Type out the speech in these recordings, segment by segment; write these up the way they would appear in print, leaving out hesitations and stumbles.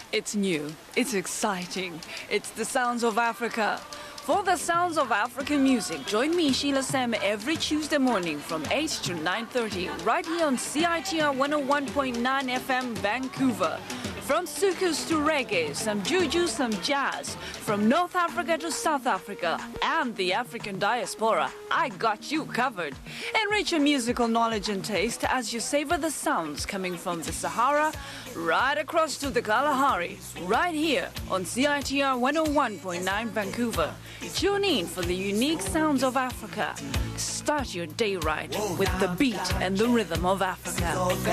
It's new, it's exciting, it's the sounds of Africa. For the sounds of African music, join me, Sheila Sam, every Tuesday morning from 8 to 9:30, right here on CITR 101.9 FM, Vancouver. From soukous to reggae, some juju, some jazz. From North Africa to South Africa and the African diaspora, I got you covered. Enrich your musical knowledge and taste as you savor the sounds coming from the Sahara right across to the Kalahari, right here on CITR 101.9 Vancouver. Tune in for the unique sounds of Africa. Start your day right with the beat and the rhythm of Africa.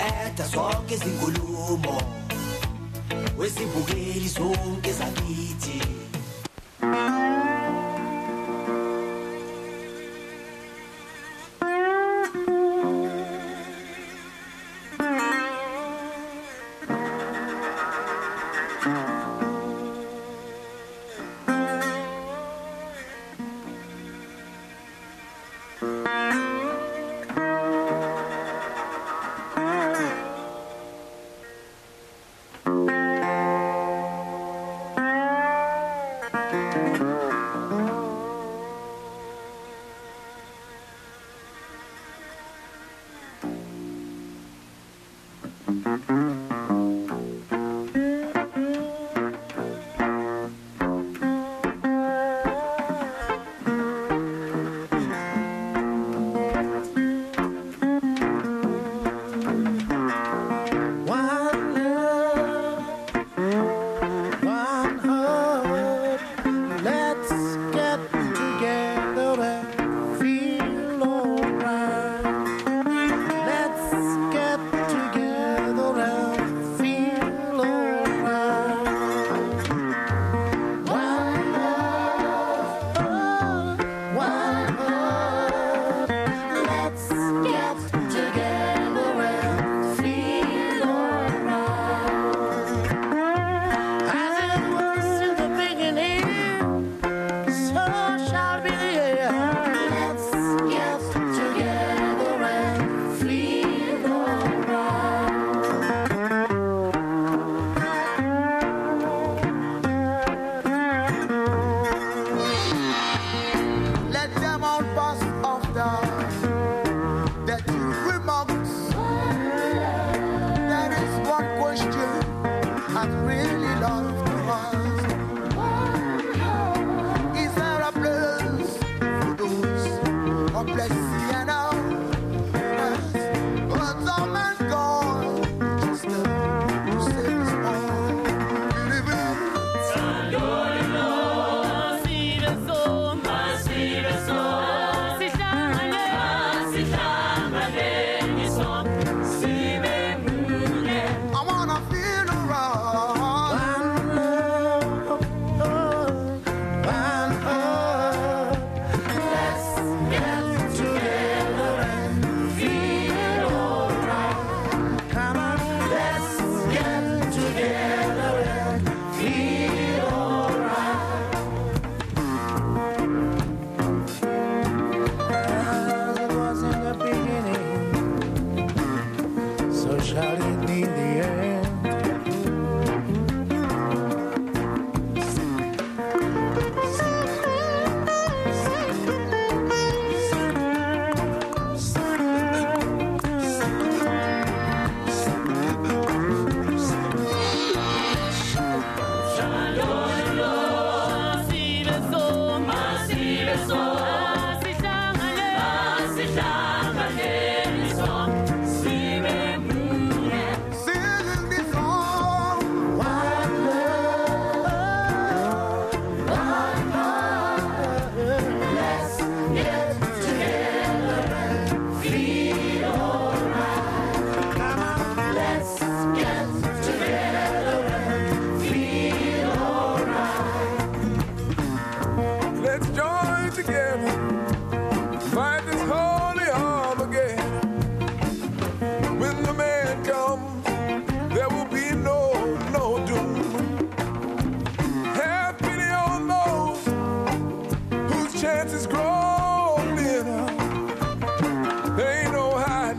Wesibukeli sonke sakithi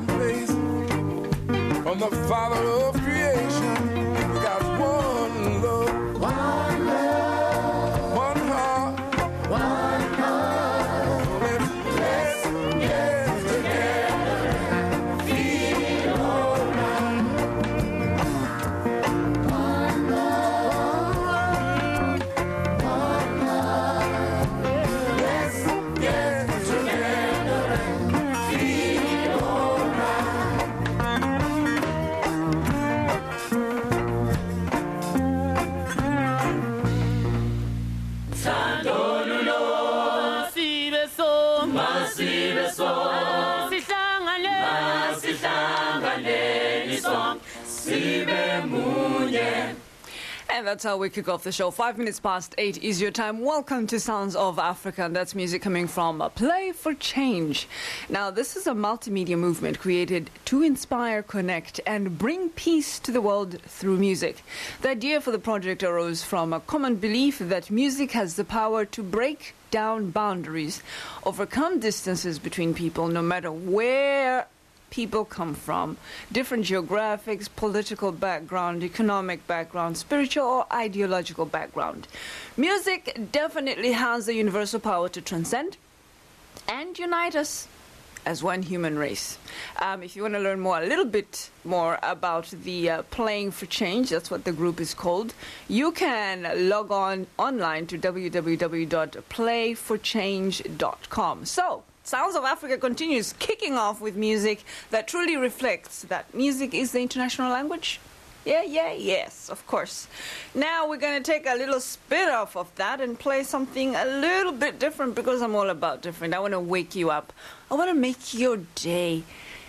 from the Father of creation. We got one love. masibe sonke sihlangane sonke sibe munye. And that's how we kick off the show. 5 minutes past 8 is your time. Welcome to Sounds of Africa. And that's music coming from Play for Change. Now, this is a multimedia movement created to inspire, connect, and bring peace to the world through music. The idea for the project arose from a common belief that music has the power to break down boundaries, overcome distances between people, no matter where people come from, different geographics, political background, economic background, spiritual or ideological background. Music definitely has the universal power to transcend and unite us as one human race. If you want to learn a little bit more about the Playing for Change, that's what the group is called, you can log online to www.playforchange.com. So, Sounds of Africa continues kicking off with music that truly reflects that music is the international language. Yes, of course. Now we're going to take a little spin off of that and play something a little bit different because I'm all about different. I want to wake you up. I want to make your day.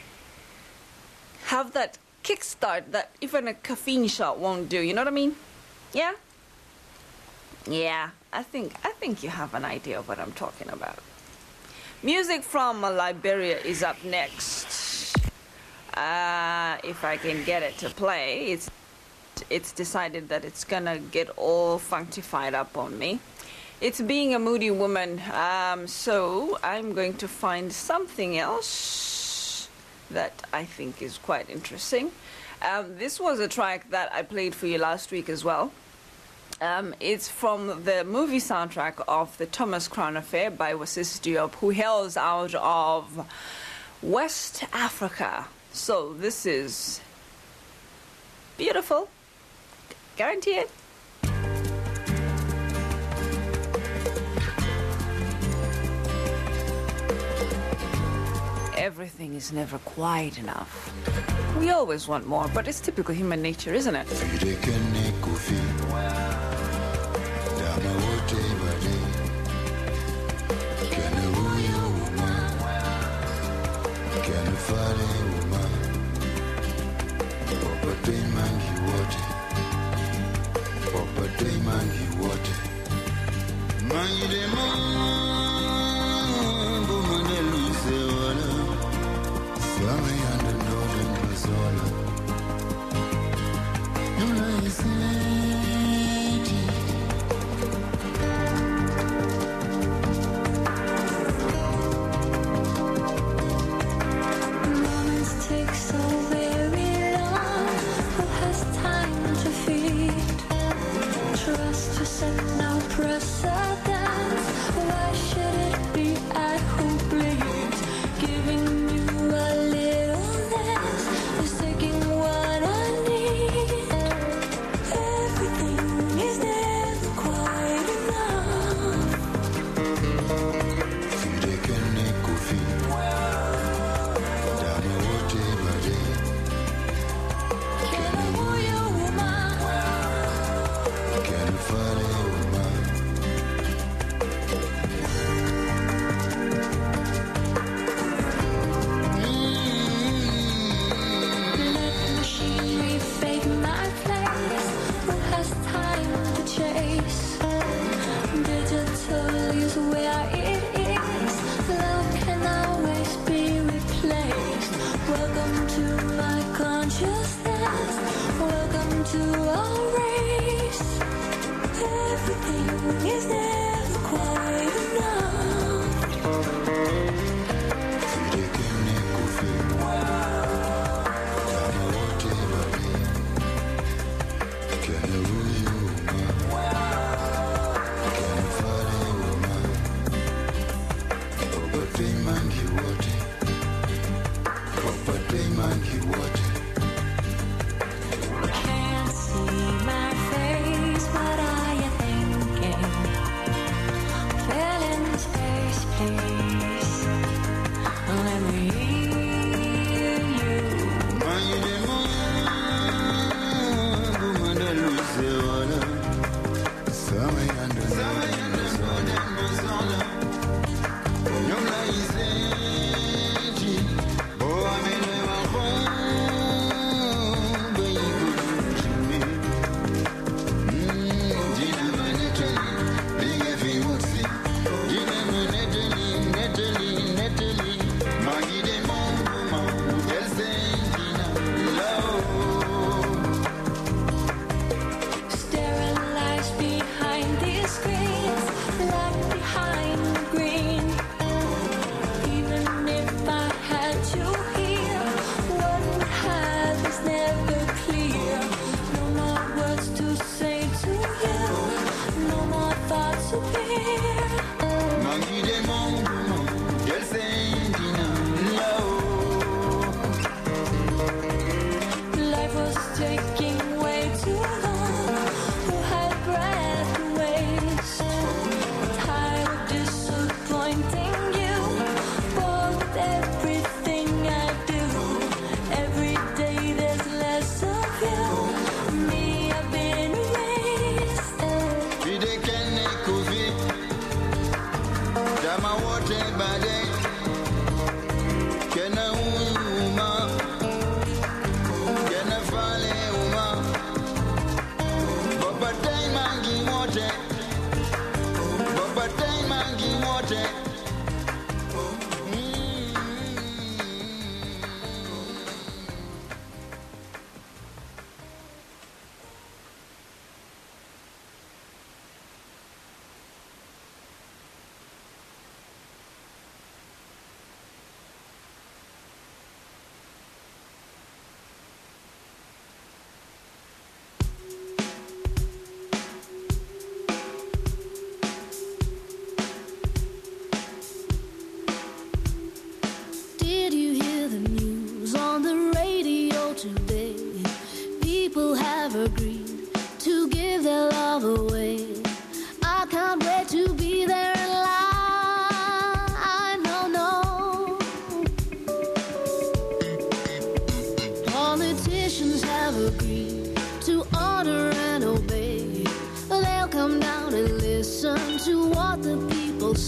Have that kickstart that even a caffeine shot won't do. You know what I mean? Yeah? Yeah, I think you have an idea of what I'm talking about. Music from Liberia is up next. If I can get it to play, it's decided that it's gonna get all functified up on me. It's Being a Moody Woman, so I'm going to find something else that I think is quite interesting. This was a track that I played for you last week as well. It's from the movie soundtrack of the Thomas Crown Affair by Wasis Diop, who hails out of West Africa. So this is beautiful. Guarantee it. Everything is never quite enough. We always want more, but it's typical human nature, isn't it?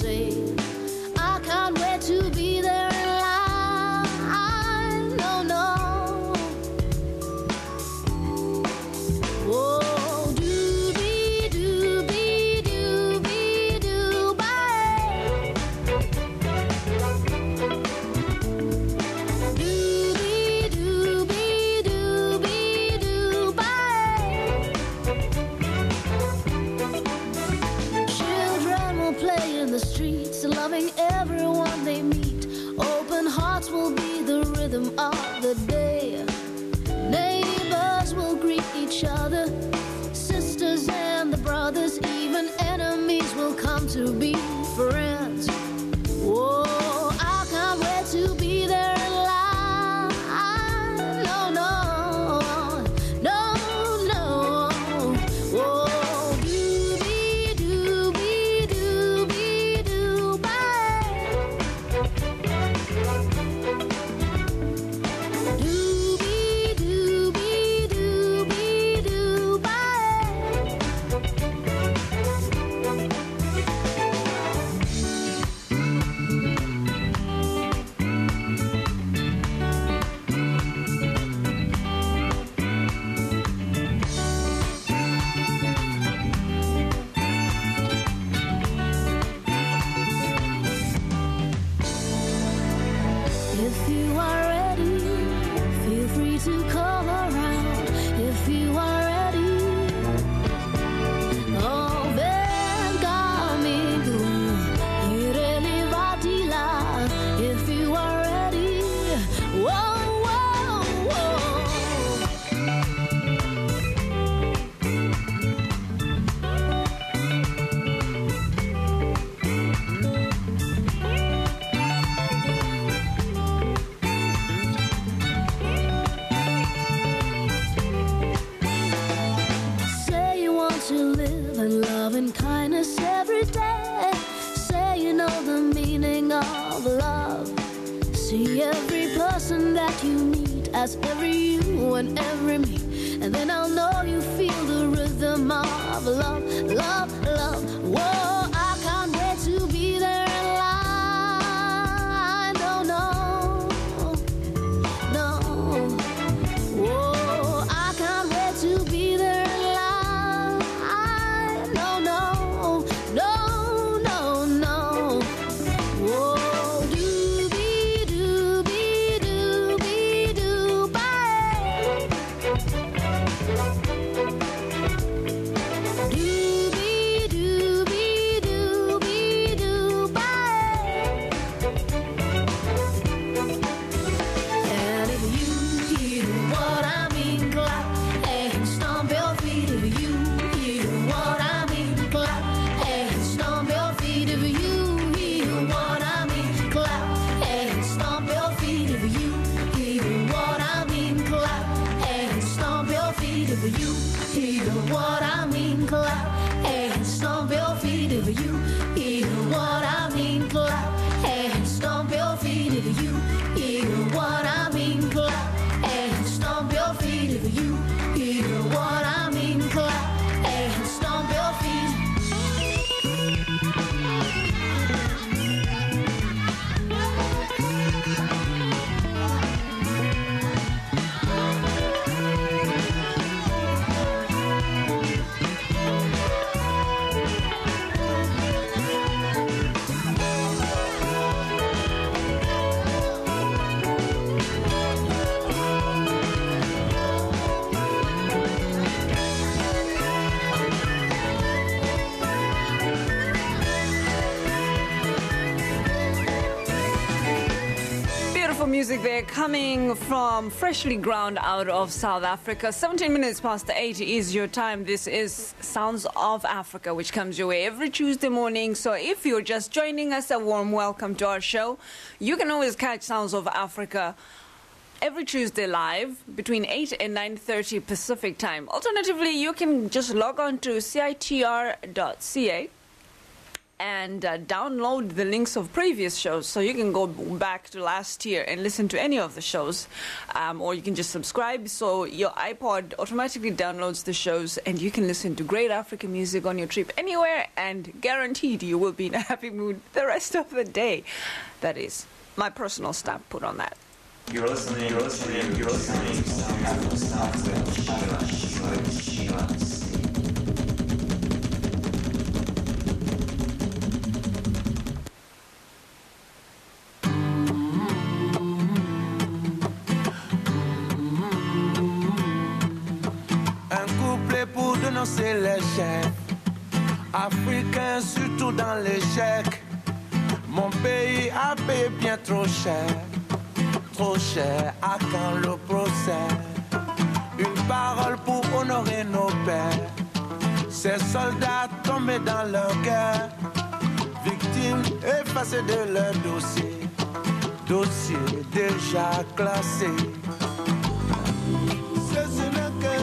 say, I can't wait to be there in line. No, no. Oh, doobie doobie doobie doo bye. Doobie doobie doobie doo bye. Children will play in the streets, loving everyone they meet. Open hearts will be the rhythm of the day. Neighbors will greet each other, sisters and the brothers, even enemies will come to be friends. Whoa, I can't wait to be there in line. No, no, no, no. Whoa, doobie doobie doobie doo bye. Doobie doobie doobie doo bye. If you are ready, feel free to come around. If you are ready, oh, venga amigo, irene vadila. If you are ready, whoa, whoa, whoa. Say you want to live in love and kindness every day. Say you know the meaning of love. See every person that you meet as every you and every me. And then I'll know you feel the rhythm of love, love, love. Whoa, I can't wait to be there in line. No, no, no. Whoa, I can't wait to be there in line. No, no, no, no, no. Whoa, doobie doobie doobie doo bye. Doobie doobie doobie doo bye. And if you hear what I mean, clap and stomp your feet. If you hear what I mean, clap and stomp your feet. If you hear what I mean, clap and stomp your feet. If you hear what I mean, clap and stomp your feet. If you hear what I mean, clap and stomp your feet. If you hear what I mean, clap and stomp your feet. If you hear what I mean, clap and stomp your feet. If you hear what I mean, clap and stomp your feet. Music there coming from freshly ground out of South Africa. 17 minutes past 8 is your time. This is Sounds of Africa, which comes your way every Tuesday morning. So if you're just joining us, a warm welcome to our show. You can always catch Sounds of Africa every Tuesday live between 8 and 9:30 Pacific time. Alternatively, you can just log on to CITR.ca and download the links of previous shows. So you can go back to last year and listen to any of the shows, or you can just subscribe. So your iPod automatically downloads the shows, and you can listen to great African music on your trip anywhere, and guaranteed you will be in a happy mood the rest of the day. That is my personal stamp put on that. You're listening to Sheila. Un couplet pour dénoncer les chefs africains, surtout dans l'échec. Mon pays a payé bien trop cher à quand le procès. Une parole pour honorer nos pères, ces soldats tombés dans leur guerre, victimes effacées de leur dossier déjà classé. Ce n'est qu'une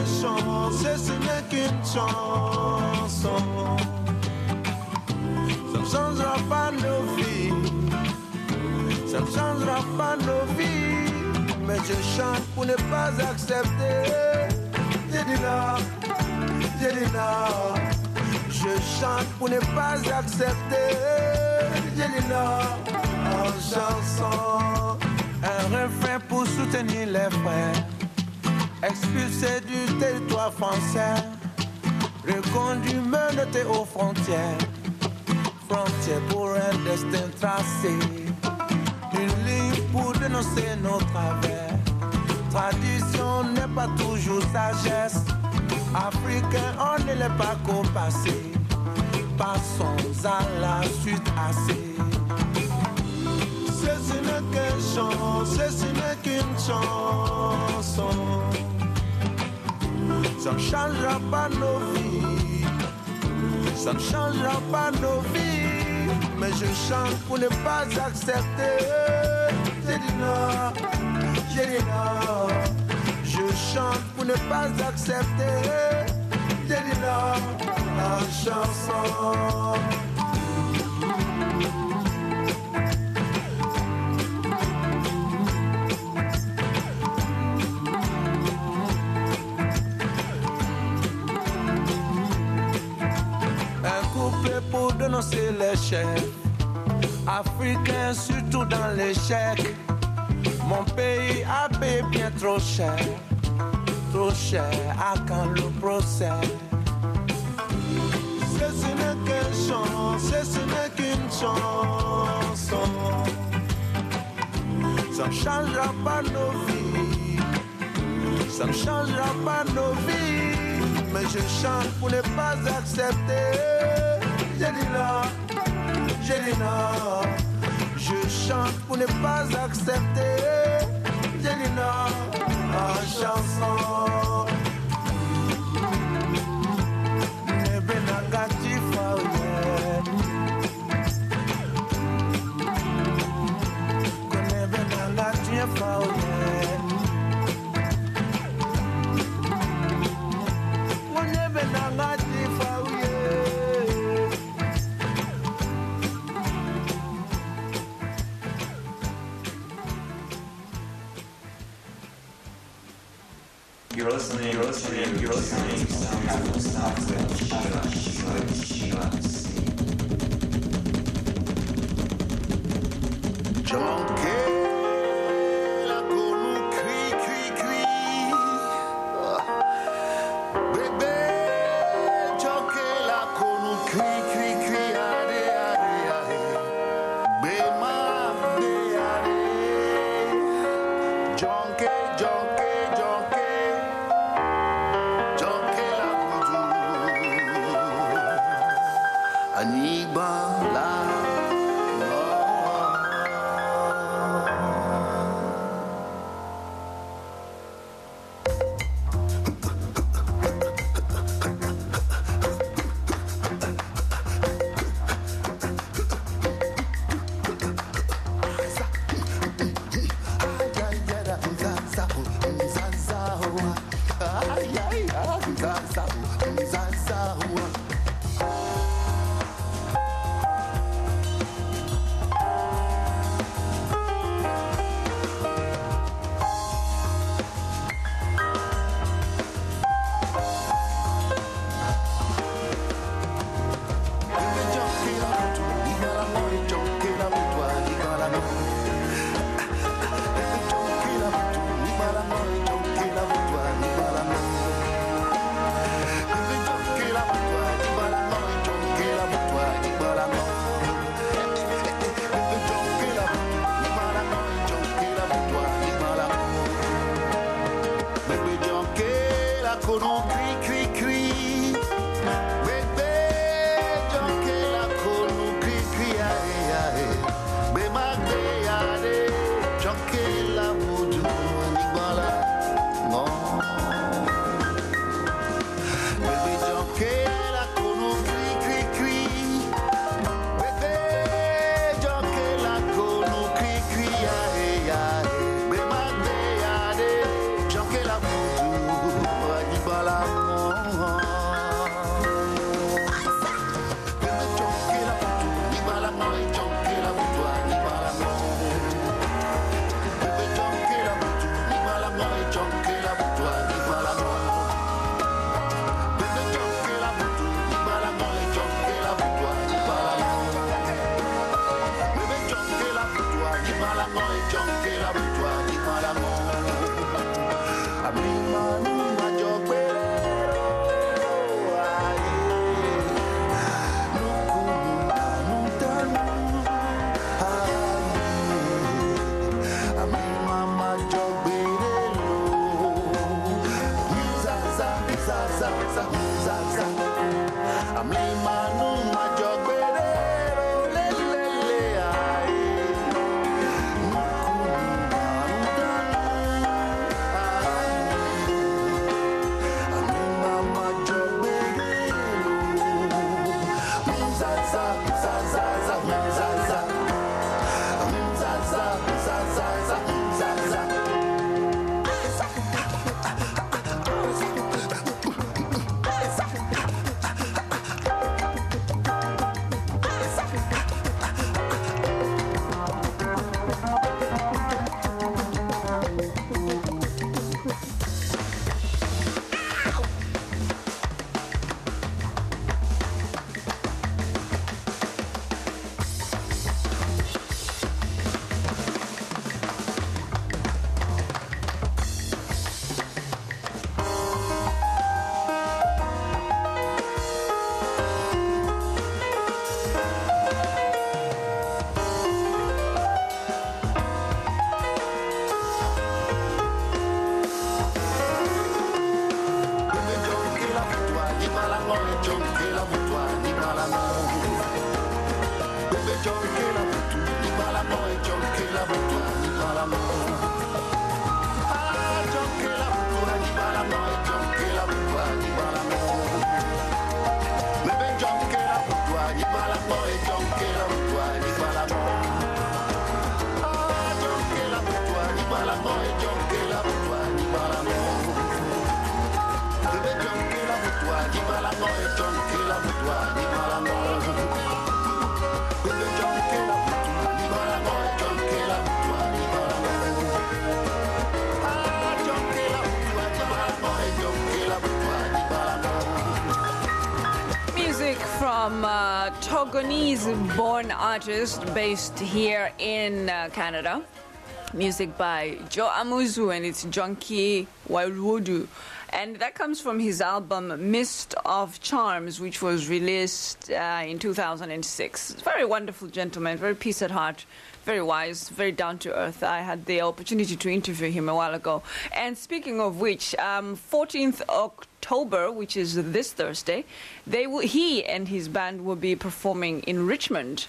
chanson, ça ne changera pas nos vies, ça ne changera pas nos vies, mais je chante pour ne pas accepter. J'ai dit non, je chante pour ne pas accepter. J'ai dit non, en chanson, un refrain pour soutenir les frères expulsés du territoire français, reconduits, menottés aux frontières pour un destin tracé. Une ligne pour dénoncer nos travers. Tradition n'est pas toujours sagesse. Africain, on ne l'est pas qu'au passé. Passons à la suite assez. Ce n'est qu'une chanson. Ça ne changera pas nos vies, ça ne changera pas nos vies, mais je chante pour ne pas accepter. J'ai dit non, je chante pour ne pas accepter. J'ai dit non, en chanson. Pour dénoncer les chefs africains, surtout dans l'échec. Mon pays a payé bien trop cher à quand le procès. Ce n'est qu'une chanson, ça ne changera pas nos vies, ça ne changera pas nos vies, mais je chante pour ne pas accepter. J'ai dit non, je chante pour ne pas accepter. J'ai dit non, en chanson. Nebe nangati fauye, konebe nangati fauye, konebe nangati fauye. You're listening to Sheila. kono cri cri cri. Bebe jonke la kono cri cri ae ae. Be magde ae jonke la vudu ni bala no. Bebe jonke la kono cri cri cri. Bebe jonke la kono cri cri ae ae. Be magde ae jonke la vudu ni bala no. Bebe jonke la vudu ni bala no. Jonke la vudu ni bala no. Bebe jonke la vudu ni bala no. Jonke la vudu ni bala no. Bebe jonke la vudu ni bala no. Jonke la vudu ni bala no. Bebe jonke la vudu ni bala no. Jonke la vudu ni bala no. Abimanu majogbero aye. Nukunu nutanu aye. Abimama majogbero. Zaza zaza zaza. Abimanu majogbero lelele aye. Nukunu nutanu aye. Abimama majogbero. Zaza zaza zaza. Zaza zaza zaza. Music from Togolese-born artist based here in Canada. Music by Joe Amuzu, and it's Junkie Wailuodu. And that comes from his album Mist of Charms, which was released in 2006. Very wonderful gentleman, very peace at heart, very wise, very down to earth. I had the opportunity to interview him a while ago. And speaking of which, 14th October, which is this Thursday, he and his band will be performing in Richmond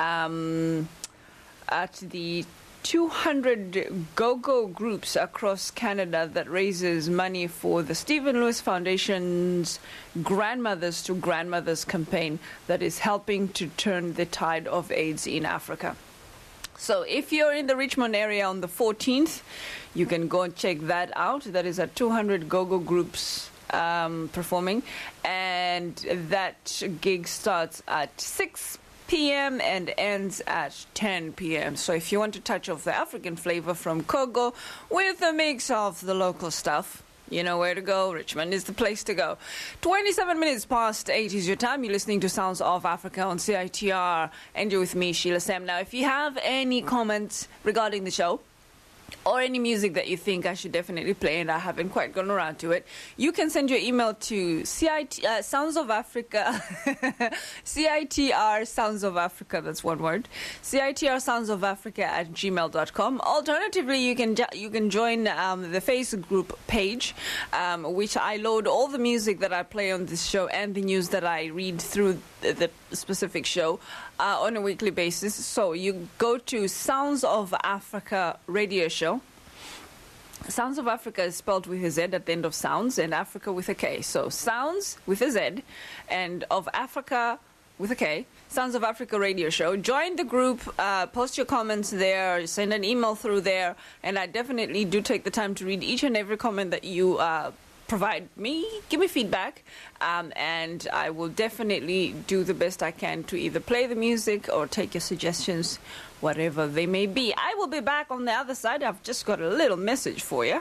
at the 200 go-go groups across Canada that raises money for the Stephen Lewis Foundation's Grandmothers to Grandmothers campaign that is helping to turn the tide of AIDS in Africa. So if you're in the Richmond area on the 14th, you can go and check that out. That is at 200 go-go groups performing, and that gig starts at 6 p.m. and ends at 10 p.m. So if you want to touch off the African flavor from Kogo with a mix of the local stuff, you know where to go. Richmond is the place to go. 27 minutes past 8 is your time. You're listening to Sounds of Africa on CITR, and you're with me, Sheila Sam. Now, if you have any comments regarding the show, or any music that you think I should definitely play and I haven't quite gone around to it, you can send your email to Sounds of Africa, CITR Sounds of Africa, that's one word, CITR Sounds of Africa at gmail.com. Alternatively, you can join the Facebook group page, which I load all the music that I play on this show and the news that I read through the specific show on a weekly basis. So you go to Sounds of Africa radio show. Sounds of Africa is spelled with a Z at the end of sounds and Africa with a K. So Sounds with a Z and of Africa with a K. Sounds of Africa radio show. Join the group, post your comments there, send an email through there, and I definitely do take the time to read each and every comment that you provide me, give me feedback, and I will definitely do the best I can to either play the music or take your suggestions, whatever they may be. I will be back on the other side. I've just got a little message for you.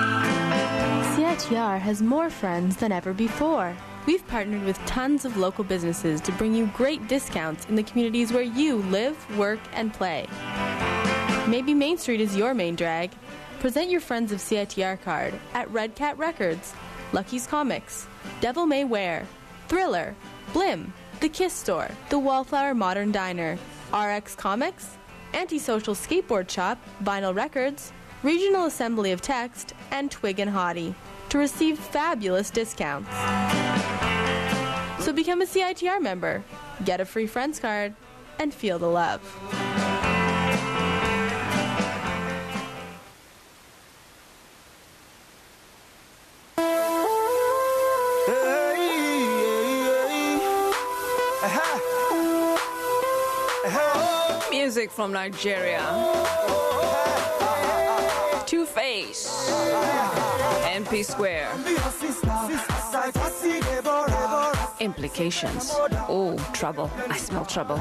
CITR has more friends than ever before. We've partnered with tons of local businesses to bring you great discounts in the communities where you live, work, and play. Maybe Main Street is your main drag. Present your Friends of CITR card at Red Cat Records, Lucky's Comics, Devil May Wear, Thriller, Blim, The Kiss Store, The Wallflower Modern Diner, RX Comics, Antisocial Skateboard Shop, Vinyl Records, Regional Assembly of Text, and Twig and Hottie to receive fabulous discounts. So become a CITR member, get a free Friends card, and feel the love. Music from Nigeria. Two-Face. MP Square. Implications. Oh, trouble. I smell trouble.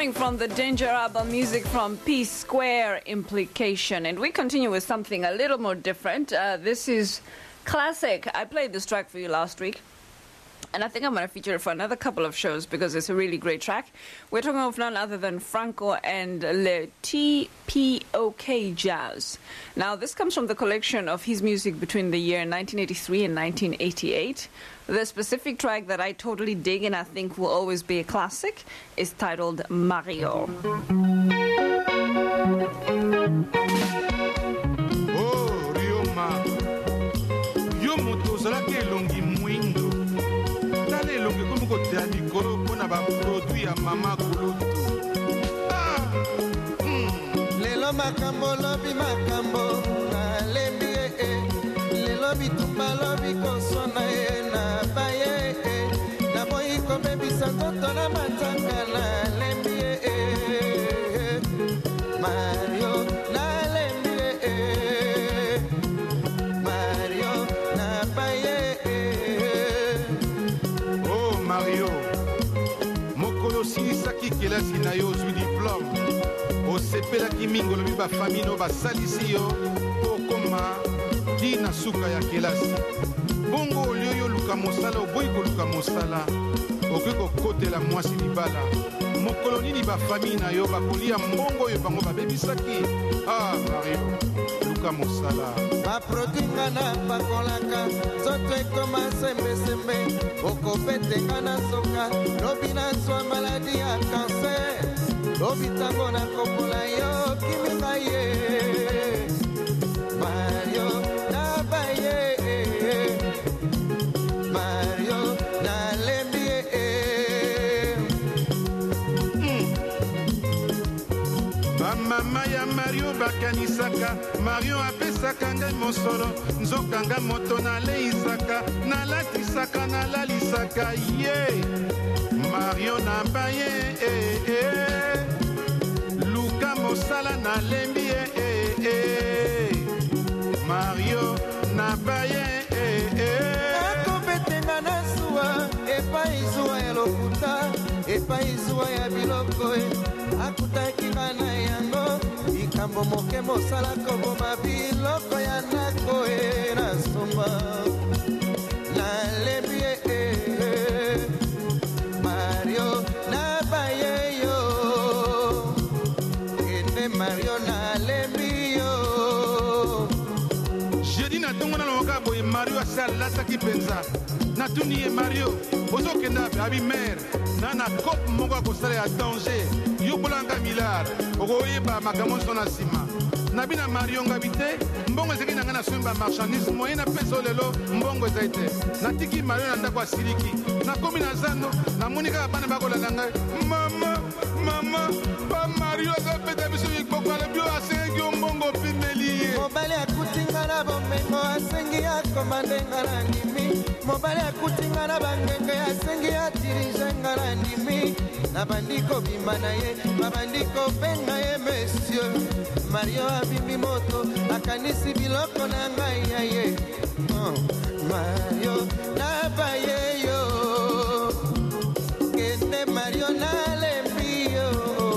coming from the Danger album, music from Peace Square Implication. And we continue with something a little more different. This is classic. I played this track for you last week. And I think I'm going to feature it for another couple of shows because it's a really great track. We're talking of none other than Franco and Le TPOK Jazz. Now, this comes from the collection of his music between the year 1983 and 1988. The specific track that I totally dig and I think will always be a classic is titled Mario. Oh, Rioma. Yo moto zalaki elongi mwindo. Tala elongi komi kotea likolo mpona baproduit ya mama kulutu. Lelo makambo lobi makambo na lembi lelo bitumba lobi kosona na baye na boyi kobebisa toto na matanga na lembi Mario na lembi Mario na baye. Oh Mario, mokolo silisaki kelasi na yo ozwi diplome. Osepelaki mingi olobi bafamille no basalisi yo mpo okoma ti na suka ya kelasi. Bongo olio yo luka mosala oboyi koluka mosala okoki kokotela mwasi libala. Mokolo nini bafamille na yo bakolia mbongo oyo bango babebisaki? Ah Mario, luka mosala. Baproduit na bakolaka nzoto ekoma sembesembe okopetenga na soka lobi na zwa maladi ya kanser lobi tango na kopola yo kimika ye Mario na baye Mario na lembi Mama ya Mario bakanisaka Mario apesaka ngai mosolo nzokanga moto naleisaka nalatisaka nalalisaka ye Mario na baye luka mosala nalembi Mario na baye akobetenga na zuwa epai zuwa ya lokuta epai zuwa ya biloko akutaki na yango likambo moke mosala koboma biloko ya ndako na somba nalembi Mario na baye yo ende Mario nalembi yo jedi na ntongo nalomoka boye Mario asalasaki mpenza natuni ye Mario ozokenda abi mere na kope moko akosala ya danger yobolanga milard okoyeba makambo nyonso na nsima nabi na Mario ngabi te mbongo ezalaki na ngai na somi bamarchandise moye napesa o lelo mbongo ezali te natiki Mario na ndako asiliki nakomi na zando namoni kaka bana bakolanda ngai mama pa Mario azopeta biso mikpoko alobi oyo asengaki yo mbongo pimeli ye mobali akutinga na bomengo asengi akoma ndenga na ndimi mobali akutinga na bangenge asengi adirige nga na ndimi nabandi kobima na ye babandi kobenga ye monsieur Mario abimbi moto akanisi biloko na ngai ya ye Mario na baye yo kende Mario nalembi yo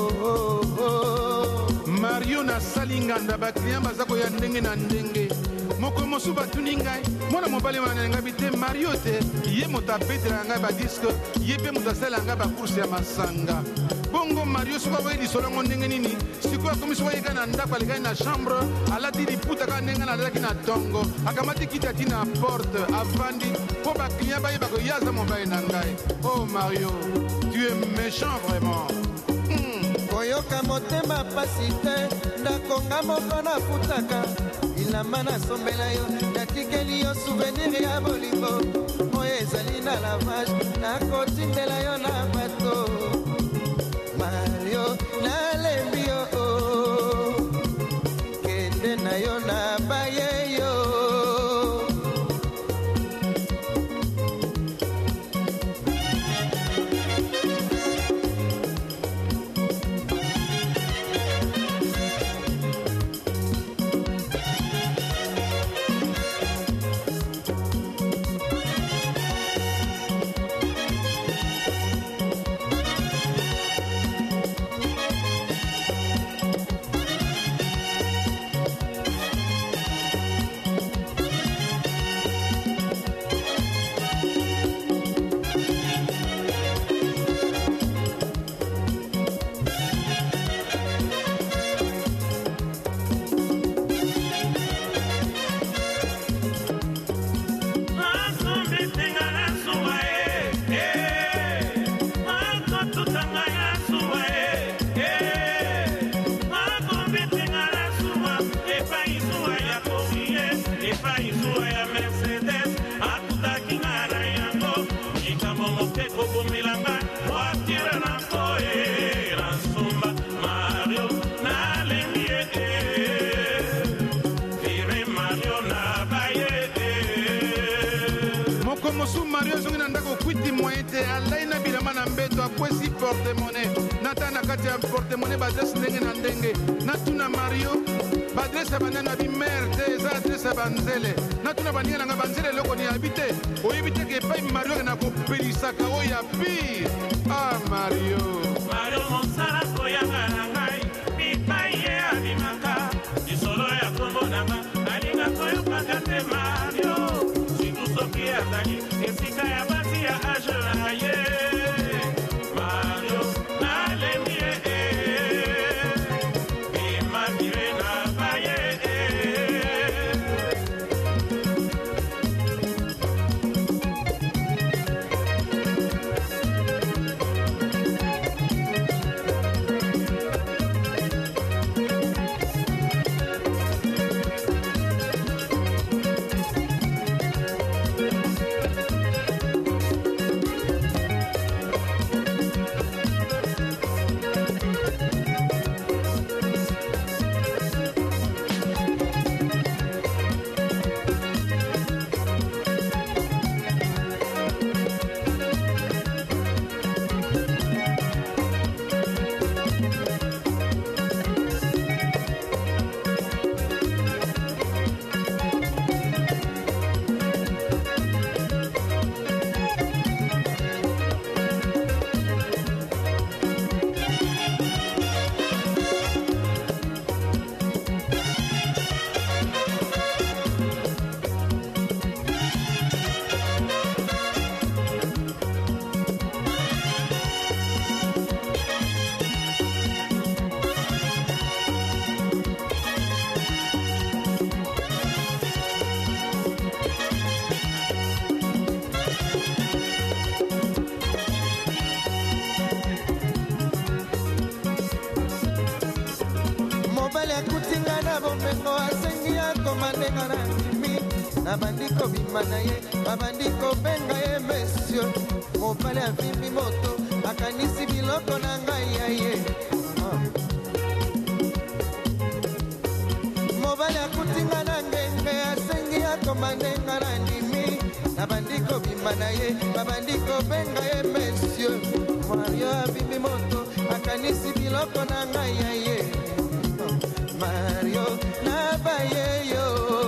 Mario nasali nganda bakliyan baza koya ndenge na ndenge moko mosu batuni ngai mwana mobali wana na ngai te Mario te ye moto abetela ngai badiske ye mpe moto asala ngai bakurse ya masanga bongo Mario soki aboyi lisolo yango ndenge nini sikoyo akomi soki ayeka na ndako alekaki na chambre alati liputa kaka ndenge nalalaki na tongo akamati kiti ati na porte avandi mpo bakliyan bayeba koyaza mobali na ngai. Oh Mario, tu es méchant vraiment. koyoka motema pasi te ndakonga moko nafutaka ilamba nasombela yo natikeli yo souvenir ya bolingo oyo ezali na lavage nakotindela yo na bato Mario nalembi yo kende na yo na baye yo fuiti moyen te alai na bilama na mbeto akwesi porte-monnaie nata na kati ya porte-monnaie badresse ndenge na ndenge natuna Mario badresse ya bana na bimere te eza adresse ya banzele natuna baninga nanga banzele eloko ni yabi te oyebi te ke epai Mario ke na kopelisaka oyo ya pire. Ah Mario mosala koyanga na ngai bipai ye abimaka lisolo ya kombo nanga alinga koyokaka te Mario situ soki azali esika ya basi ya age na ye Mario nalembi ye bimabire na baye Babandiko bimanaye, babandiko benga ye monsieur. Mobali avimbi moto, akanisi biloko na ngai ya ye. Mobali akutinga na ngenge, asengi akomandenga na ndimi. Babandiko bimanaye, babandiko benga ye monsieur. Mario avimbi moto, akanisi biloko na ngai ya ye. Mario na baye yo.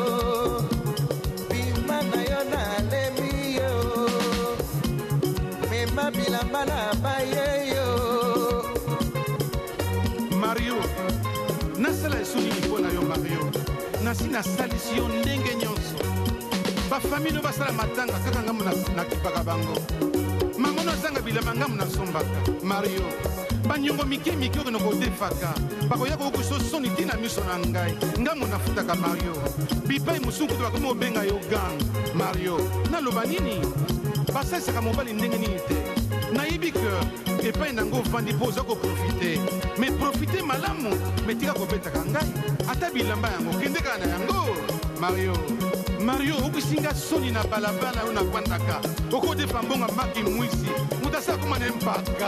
Mario nasala esuni lipo na yo Mario nasi nasalisi yo ndenge nyonso bafamili oyo basala matanga kaka ngambo nakipaka bango mangono azanga bilamba ngambo nasombaka Mario banyongo mike oyo nakodefaka bakoya kokoso soni ntina miso na ngai ngambo nafutaka Mario bipai mosunku to bakomi obenga yo gang Mario naloba nini basalisaka mobali ndenge nini te nayebi ke epai nango ovandi mpo oza koprofite me profite malamu me tika kobetaka ngai ata bilamba yango kende kaka na yango Mario okusinga soni na balabala oyo nakwandaka okodefa mbonga maki mwisi moto asa akoma na mpaka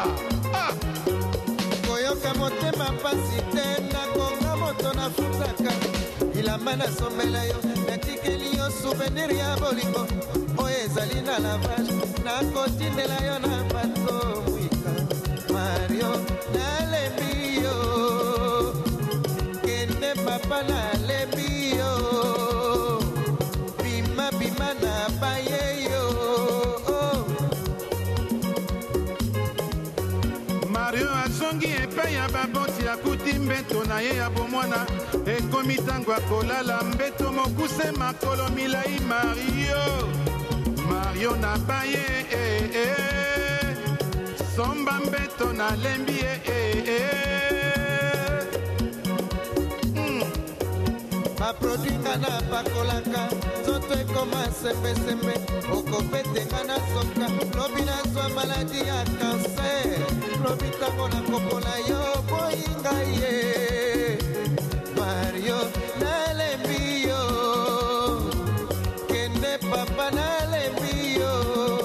koyoka motema pasi te nakonga moto nafutaka bilamba nasomela yo natikeli yo souvenir ya bolingo oyo ezali na lavage nakotindela yo na bato mwika Mario nalembi yo kende papa nalembi yo bima na baye yo Mario azongi epai ya baboti akuti mbeto na ye ya bomwana ekomi ntango akolala mbeto mokuse makolo milai Mario na baye somba mbeto na lembi baprodwinga na bakolaka nzoto ekoma sembesembe okopetenga na soka lobi nazwa maladi ya kanser lobi ntango nakopola yo boyinga ye Mario nalembi yo kende papa nalembi yo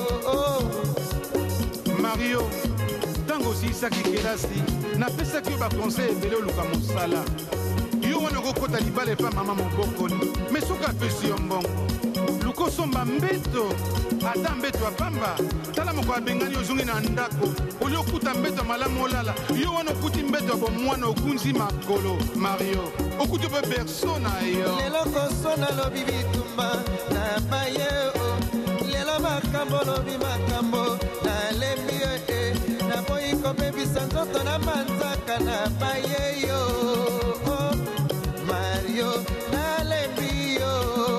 Mario ntango osilisaki kelasi napesaki yo bakonsey ebele oluka mosala yo wana okokota libala epa mama mobokoli me soki apesi yo mbongo luka osomba mbeto ata mbeto ya pamba tala moko abengani ozongi na ndako oli okuta mbeto ya malamu olala yo wana okuti mbeto ya bomwana okunzi makolo Mario okuti mpe berso na yo lelo koso nalobi bitumba na baye lelo makambo lobi makambo nalembi yo naboyi kobebisa nzoto na manzaka na baye yo Mario nalembi yo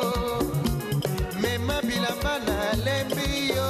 mema bilamba nalembi yo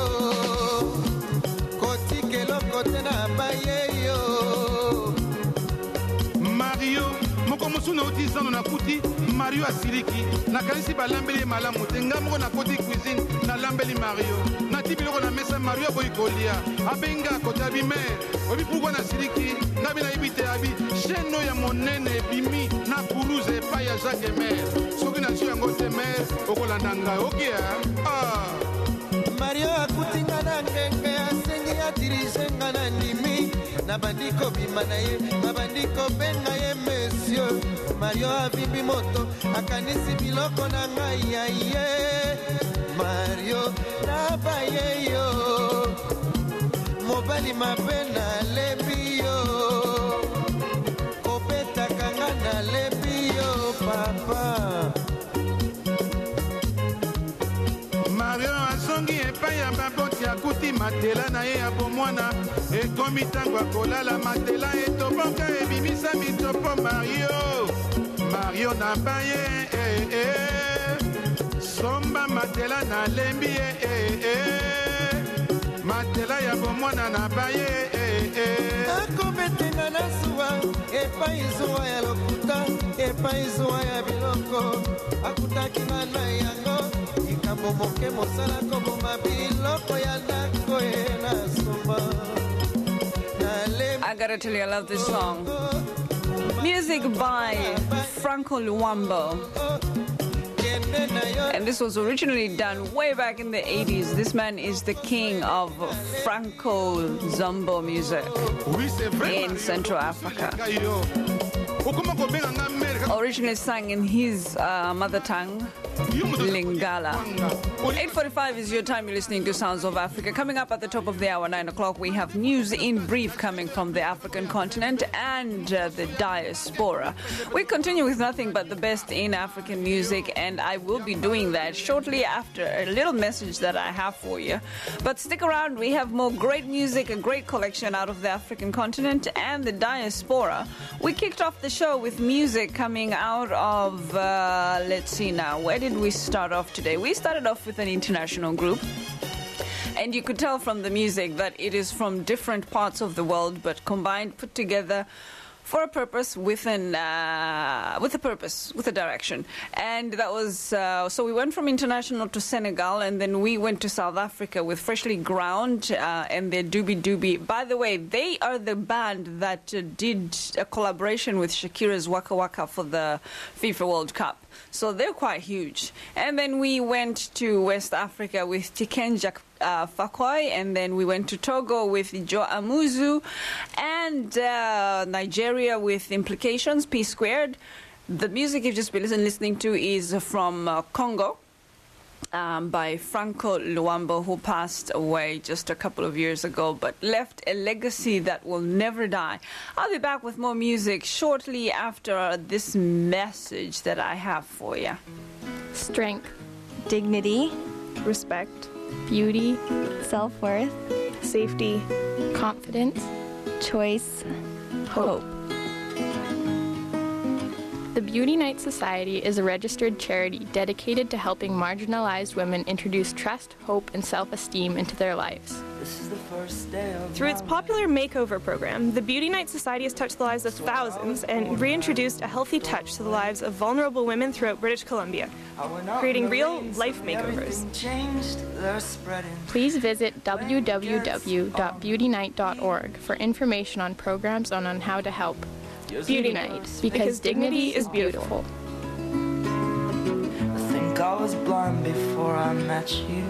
kotikeloko te na baye yo Mario moko mosuna otizano na kuti Mario asiliki nakanisi balambeli ye malamu te nga moko nakoti cuisine nalambeli Mario nati biloko na mesa Mario aboyi kolia abenga kota bimere obi pourkua nasiliki nga bi nayebi te abi chaîne oyo ya monene ebimi na Toulouse epai ya Jacques Emer soki nazwi yango te mer okolanda ngai okia Mario akutinga na ngenge asengi adirige nga na ndimi nabandi kobima na ye nabandi kobenga ye monsieur Mario avimbi moto akanisi biloko na ngai ya ye Mario nabaye yo mobali mabe nalembi yo kobetaka nga nalembi yo papa Mario azongi epai ya baboti akuti matela na ye ya bomwana ekomi ntango akolala matela etoboka ebimisa mitopo Mario na baye somba matela nalembi ye matela ya bomwana na baye akobetenga na zuwa epai zuwa ya lokuta epai zuwa ya biloko akutaki nga na yango likambo moke mosala koboma biloko ya ndako ye na somba I gotta tell you, I love this song. Music by Franco Luambo. And this was originally done way back in the 80s. This man is the king of Franco Zombo music in Central Africa. Originally sang in his mother tongue, Lingala. 8:45 is your time. You're listening to Sounds of Africa. Coming up at the top of the hour, 9 o'clock, we have news in brief coming from the African continent and the diaspora. We continue with nothing but the best in African music, and I will be doing that shortly after a little message that I have for you. But stick around. We have more great music, a great collection out of the African continent and the diaspora. We kicked off the show with music coming out of, let's see now, where did we start off today? We started off with an international group. And you could tell from the music that it is from different parts of the world, but combined, put together for a purpose, with a direction. And that was, so we went from international to Senegal, and then we went to South Africa with Freshly Ground and their Doobie Doobie. By the way, they are the band that did a collaboration with Shakira's Waka Waka for the FIFA World Cup. So they're quite huge. And then we went to West Africa with Tikenja Fakwai, and then we went to Togo with Jo Amuzu, and Nigeria with Implications, P Squared. The music you've just been listening to is from Congo, by Franco Luambo, who passed away just a couple of years ago, but left a legacy that will never die. I'll be back with more music shortly after this message that I have for you. Strength, dignity, respect, beauty, self-worth, safety, confidence, choice, hope. The Beauty Night Society is a registered charity dedicated to helping marginalized women introduce trust, hope, and self-esteem into their lives. Through its popular makeover program, the Beauty Night Society has touched the lives of thousands and reintroduced a healthy touch to the lives of vulnerable women throughout British Columbia, creating real life makeovers. Please visit www.beautynight.org for information on programs and on how to help. Beauty Night, because dignity is beautiful. I think I was blind before I met you.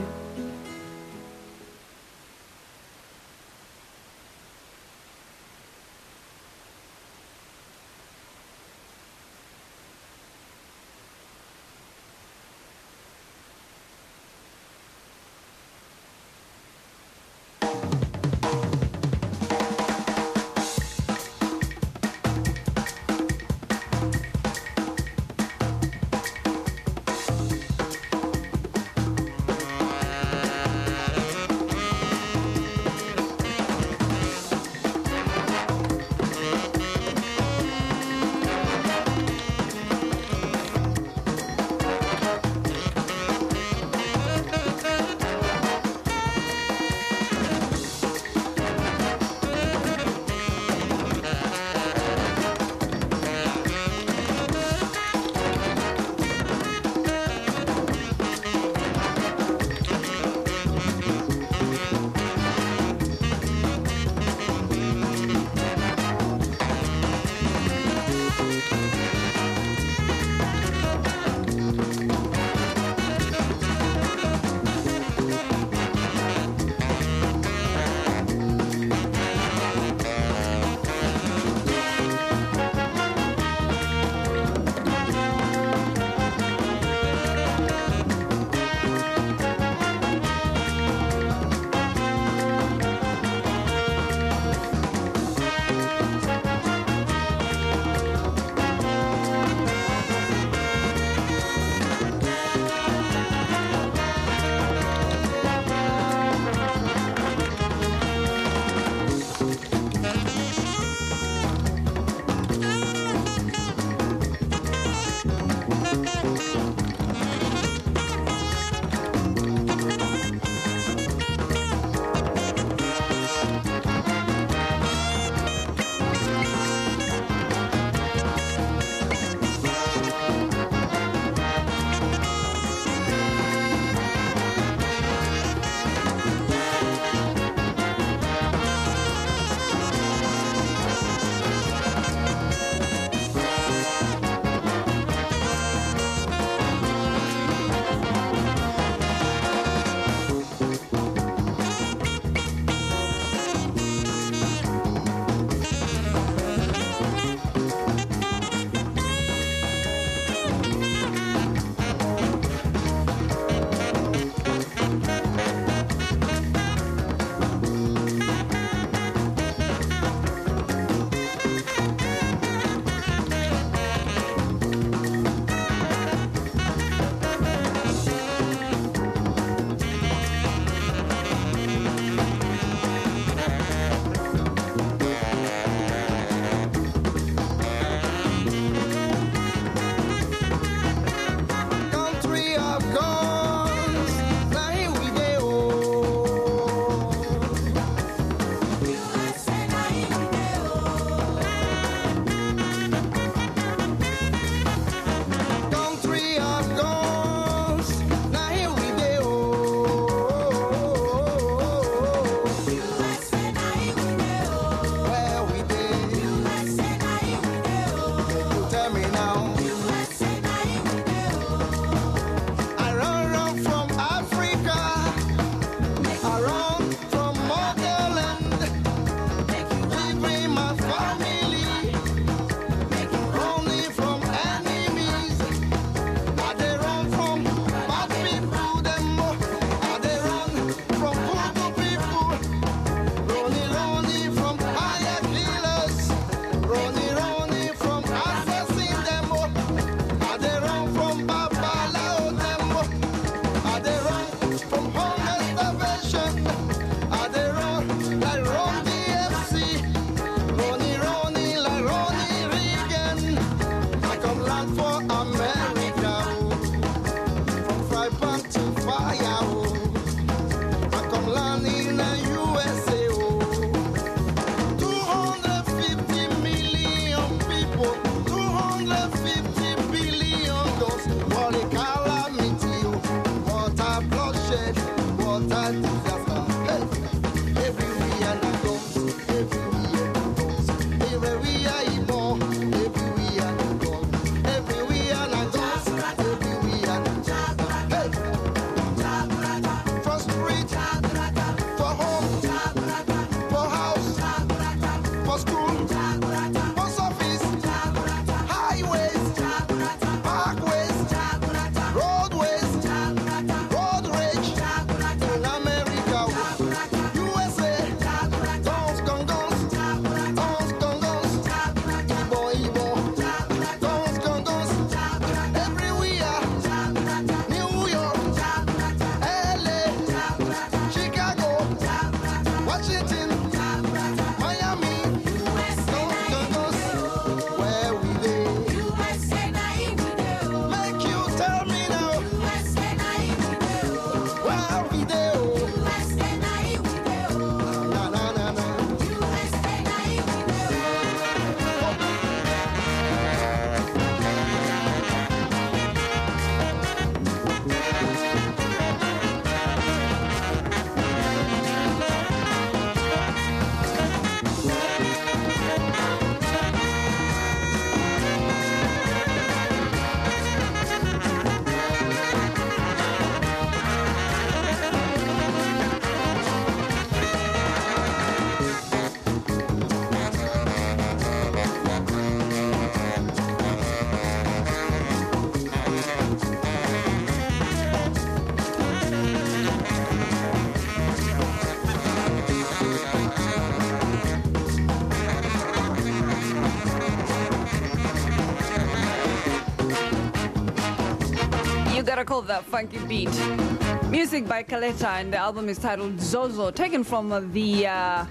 You gotta call that funky beat. Music by Kaleta, and the album is titled Zozo, taken from the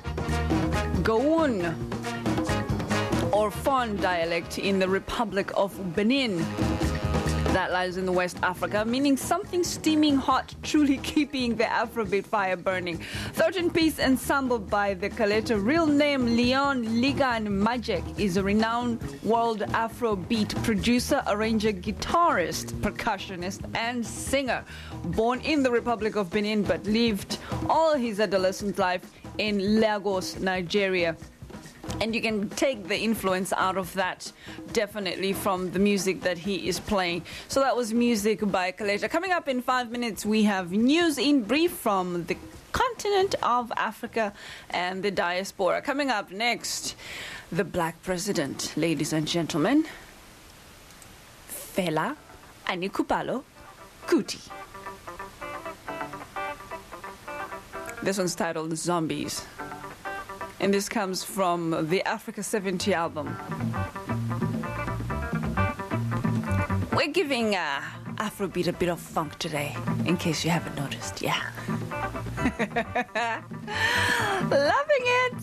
Goun or Fon dialect in the Republic of Benin. That lies in the West Africa, meaning something steaming hot, truly keeping the Afrobeat fire burning. 13-piece ensemble by the Kaleta, real name Leon Ligan Majek, is a renowned world Afrobeat producer, arranger, guitarist, percussionist, and singer. Born in the Republic of Benin, but lived all his adolescent life in Lagos, Nigeria. And you can take the influence out of that definitely from the music that he is playing. So that was music by Kaleta. Coming up in 5 minutes, we have news in brief from the continent of Africa and the diaspora. Coming up next, the Black President, ladies and gentlemen, Fela Anikulapo Kuti. This one's titled Zombies. And this comes from the Africa 70 album. We're giving Afrobeat a bit of funk today, in case you haven't noticed. Yeah. Loving it.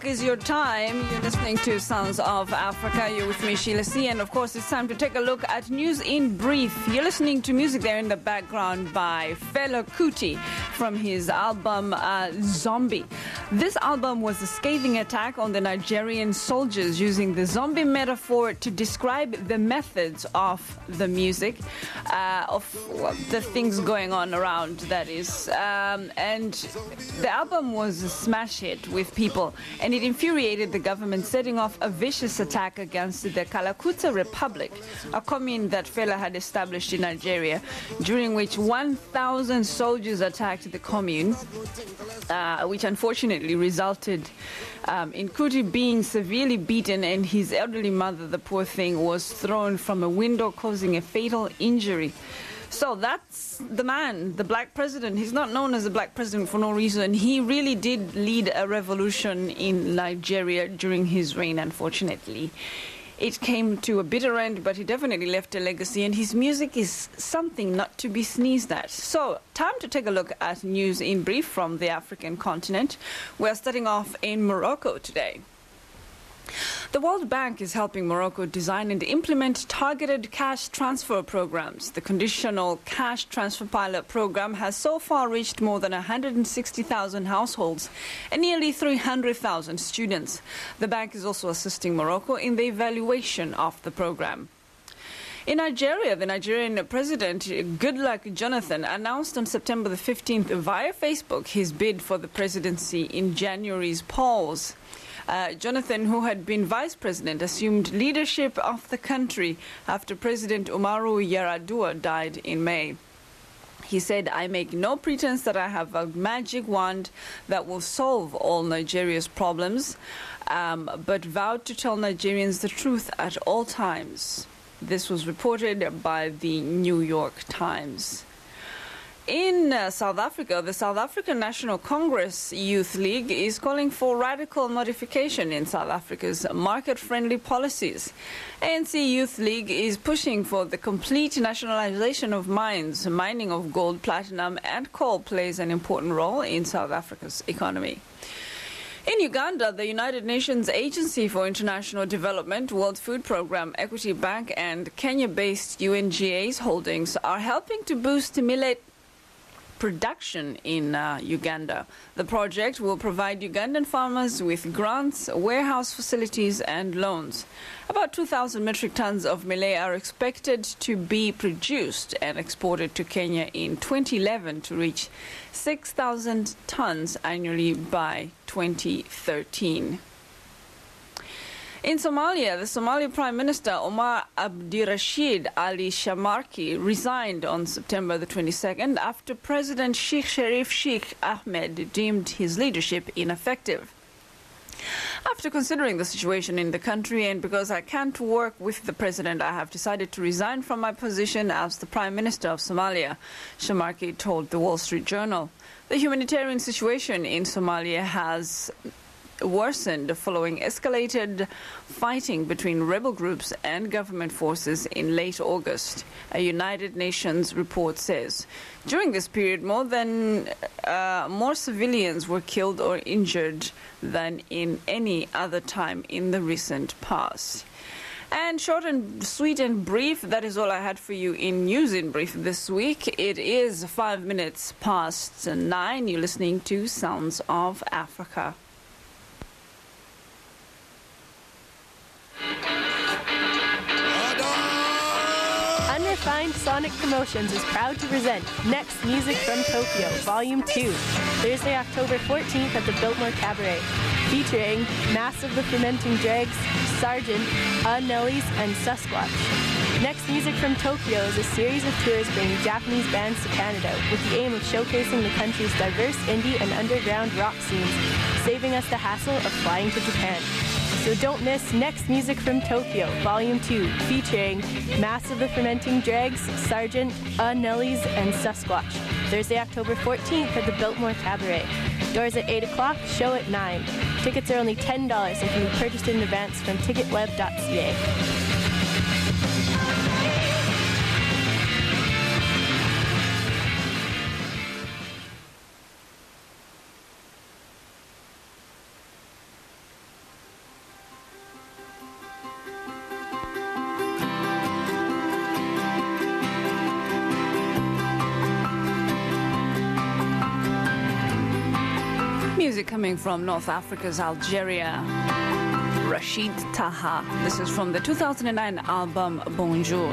is your time. You're listening to Sounds of Africa. You're with me, Sheila C. And of course, it's time to take a look at News in Brief. You're listening to music there in the background by Fela Kuti from his album Zombie. This album was a scathing attack on the Nigerian soldiers, using the zombie metaphor to describe the methods of the music, of the things going on around, that is. And the album was a smash hit with people, and it infuriated the government, setting off a vicious attack against the Kalakuta Republic, a commune that Fela had established in Nigeria, during which 1,000 soldiers attacked the commune, which unfortunately resulted in Kuti being severely beaten, and his elderly mother, the poor thing, was thrown from a window, causing a fatal injury. So that's the man, the black president. He's not known as a black president for no reason. He really did lead a revolution in Nigeria during his reign, unfortunately. It came to a bitter end, but he definitely left a legacy, and his music is something not to be sneezed at. So, time to take a look at News in Brief from the African continent. We're starting off in Morocco today. The World Bank is helping Morocco design and implement targeted cash transfer programs. The Conditional Cash Transfer Pilot Program has so far reached more than 160,000 households and nearly 300,000 students. The bank is also assisting Morocco in the evaluation of the program. In Nigeria, the Nigerian president, Goodluck Jonathan, announced on September the 15th via Facebook his bid for the presidency in January's polls. Jonathan, who had been vice president, assumed leadership of the country after President Umaru Yar'Adua died in May. He said, "I make no pretense that I have a magic wand that will solve all Nigeria's problems, but vowed to tell Nigerians the truth at all times." This was reported by the New York Times. In South Africa, the South African National Congress Youth League is calling for radical modification in South Africa's market-friendly policies. ANC Youth League is pushing for the complete nationalization of mines. Mining of gold, platinum, and coal plays an important role in South Africa's economy. In Uganda, the United Nations Agency for International Development, World Food Programme, Equity Bank, and Kenya-based UNGA's holdings are helping to boost millet production in Uganda. The project will provide Ugandan farmers with grants, warehouse facilities, and loans. About 2,000 metric tons of millet are expected to be produced and exported to Kenya in 2011 to reach 6,000 tons annually by 2013. In Somalia, the Somali Prime Minister Omar Abdirashid Ali Shamarki resigned on September the 22nd after President Sheikh Sharif Sheikh Ahmed deemed his leadership ineffective. After considering the situation in the country and because I can't work with the president, I have decided to resign from my position as the Prime Minister of Somalia, Shamarki told the Wall Street Journal. The humanitarian situation in Somalia has worsened following escalated fighting between rebel groups and government forces in late August, a United Nations report says. During this period, more civilians were killed or injured than in any other time in the recent past. And short and sweet and brief, that is all I had for you in News in Brief this week. It is 5 minutes past 9. You're listening to Sounds of Africa. Unrefined Sonic Promotions is proud to present Next Music from Tokyo, Volume 2, Thursday, October 14th at the Biltmore Cabaret, featuring Mass of the Fermenting Dregs, Sargent, Nellies, and Sasquatch. Next Music from Tokyo is a series of tours bringing Japanese bands to Canada with the aim of showcasing the country's diverse indie and underground rock scenes, saving us the hassle of flying to Japan. So don't miss Next Music from Tokyo, Volume 2, featuring Mass of the Fermenting Dregs, Sargent, Nellies, and Sasquatch. Thursday, October 14th at the Biltmore Cabaret. Doors at 8 o'clock, show at 9. Tickets are only $10 and can be purchased in advance from ticketweb.ca. coming from North Africa's Algeria, Rachid Taha. This is from the 2009 album Bonjour.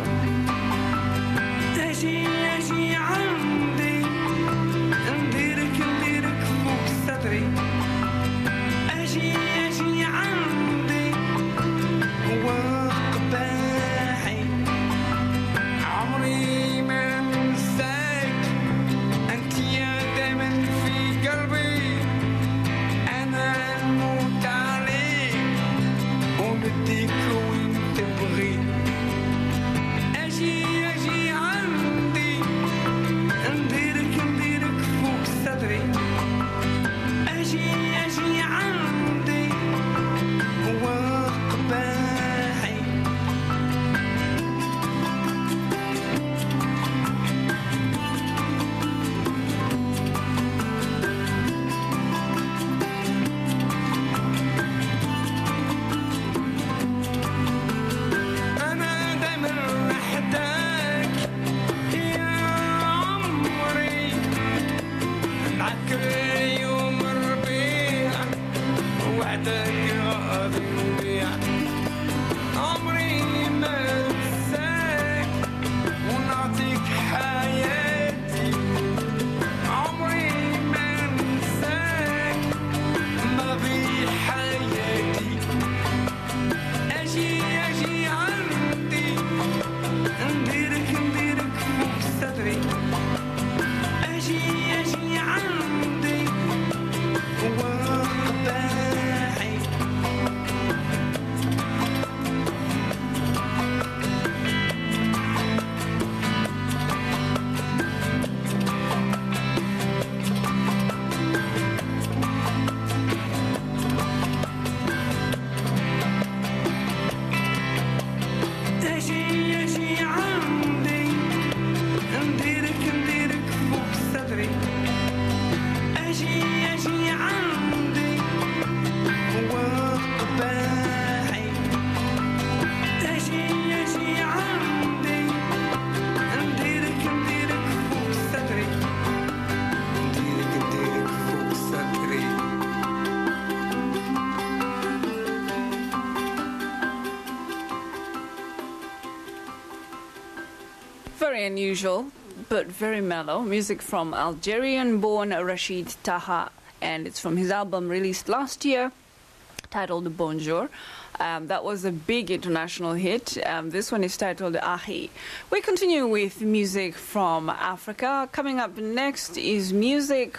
Very unusual, but very mellow. Music from Algerian-born Rachid Taha, and it's from his album released last year, titled Bonjour. That was a big international hit. This one is titled Ahi. We continue with music from Africa. Coming up next is music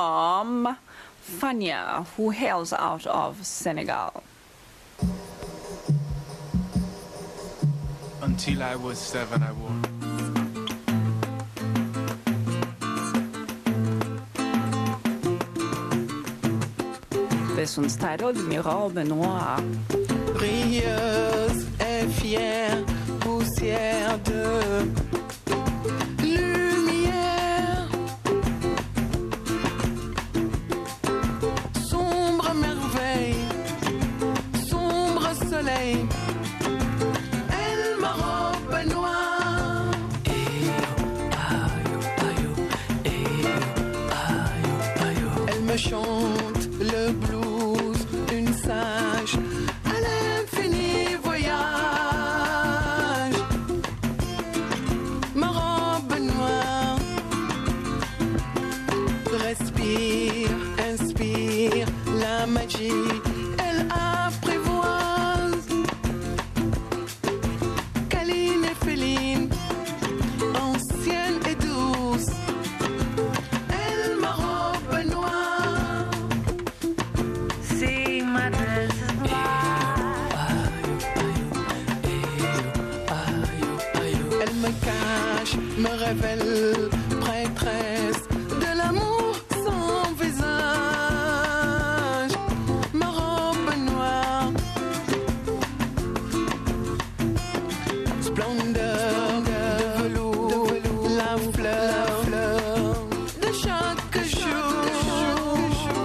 from Fania, who hails out of Senegal. Until I was 7, I wore. This one's titled Mes robes noires. Brilleuse et fière, poussière de lumière. Sombre merveille, sombre soleil. Elle ma robe noire. Elle me chante le blues, une sage à l'infini voyage. Ma robe noire respire, inspire la magie. Elle apprivoise, câline et féline, ancienne et douce. Elle ma robe noire. See my dress is black. Elle me cache, me révèle, prêtresse de l'amour sans visage. Ma robe noire, splendeur de velours, la fleur de chaque jour.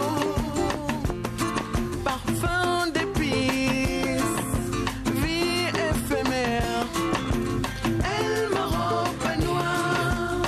Parfum d'épices, vie éphémère. Elle ma robe noire.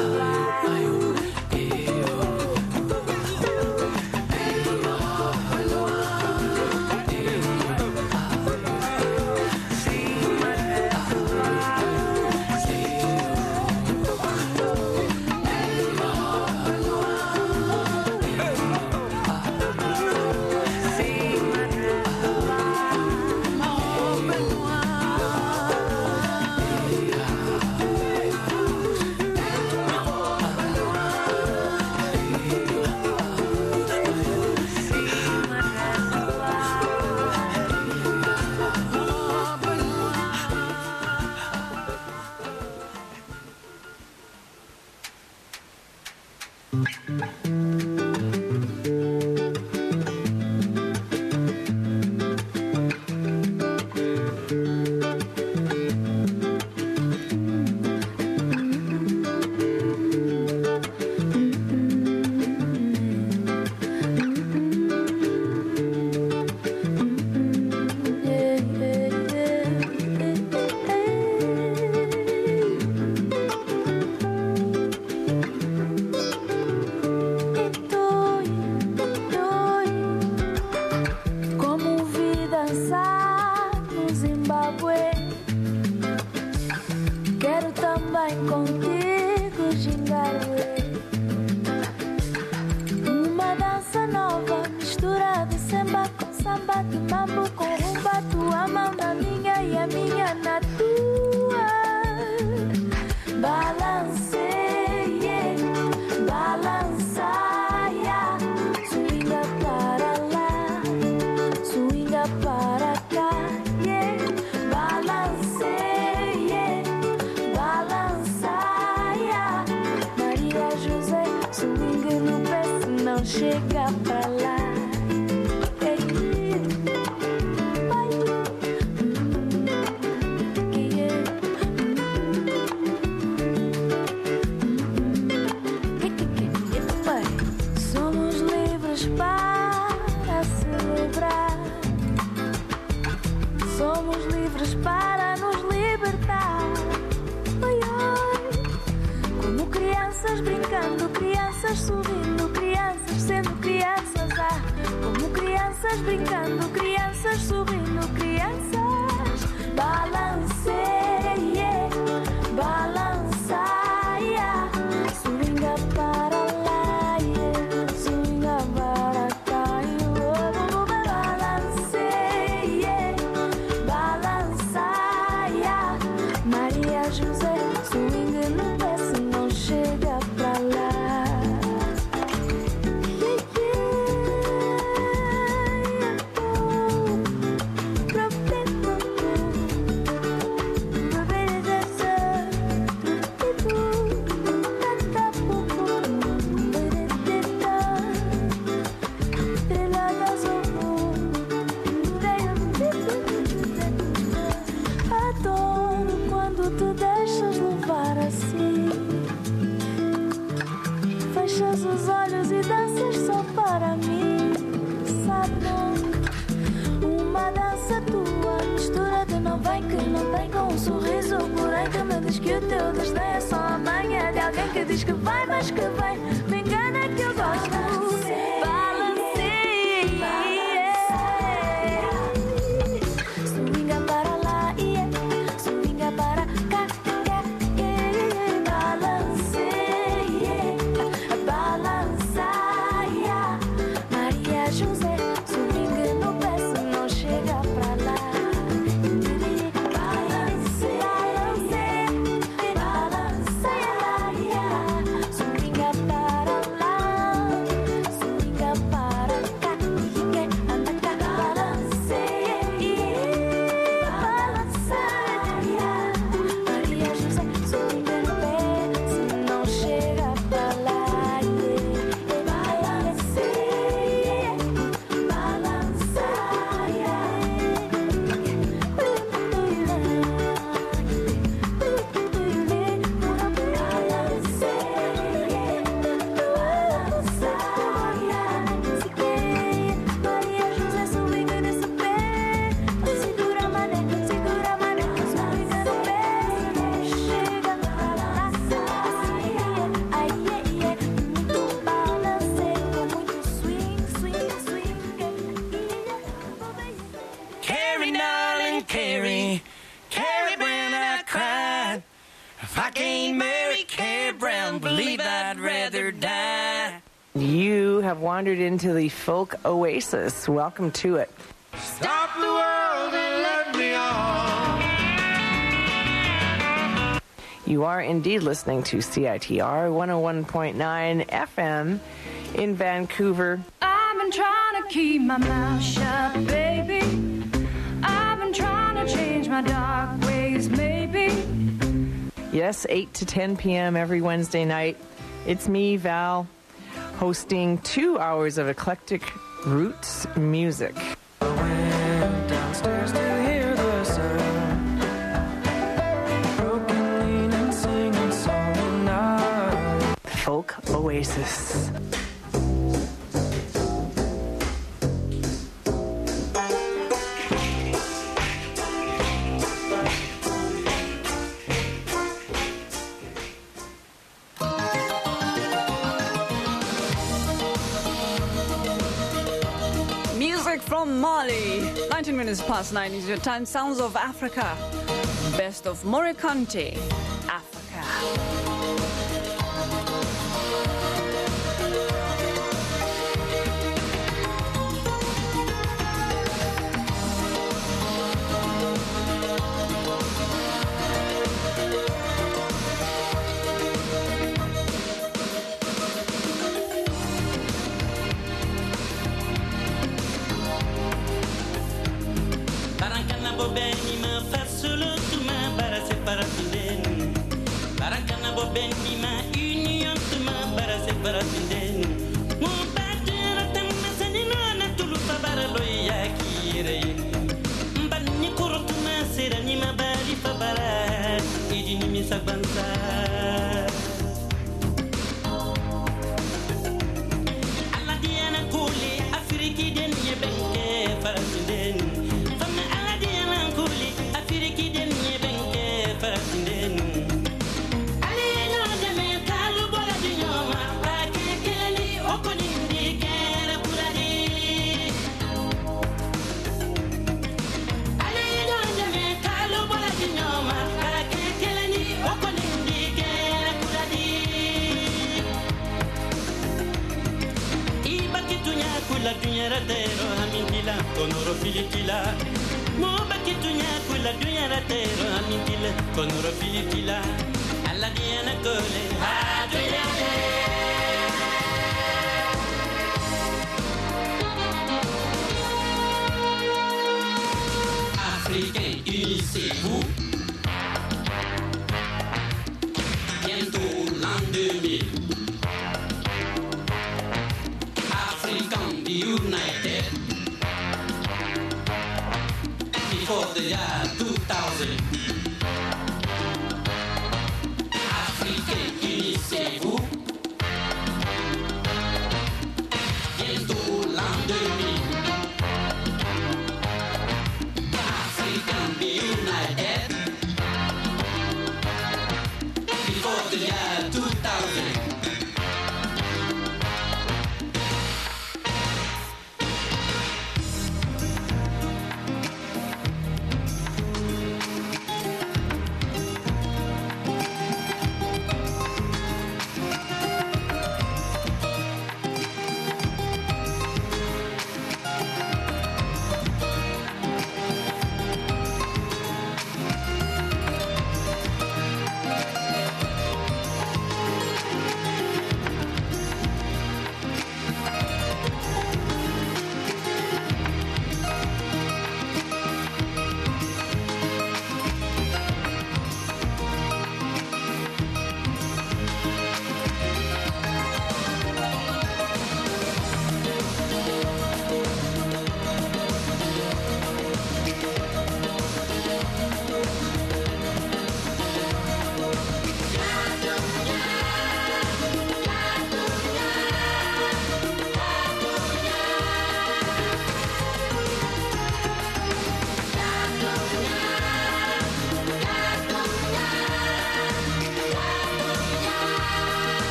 Para don't believe I'd rather die. You have wandered into the folk oasis. Welcome to it. Stop the world and let me on. You are indeed listening to CITR 101.9 FM in Vancouver. I've been trying to keep my mouth shut, baby. I've been trying to change my dark ways, maybe. Yes, 8 to 10 p.m. every Wednesday night. It's me, Val, hosting 2 hours of eclectic roots music. I went downstairs to hear the sound, broken, lean, and singing song night. Folk Oasis. From Mali, 19 minutes past 9 is your time. Sounds of Africa. Best of Morikante, Africa. Bobeni ma fasulu tuma bara separatindeni. Barakana bobeni ma union tuma bara separatindeni. Mo batera tamma sanina na tulufa bara loya kire. Mbani kurutuma serani ma bari fa bara. Idini mi sabansa. Alla diana kuli Afriki den yebenke faratindeni. La dunyara tero hamintila konoro filitila mo bakitunya kula dunyara tero hamintila konoro filitila alla diana kole ha dunyara Africains unissez-vous bientôt l'an 2000 United before the year 2000. Africains, unissez-vous. Bientôt l'an 2000. African be united before the year 2000.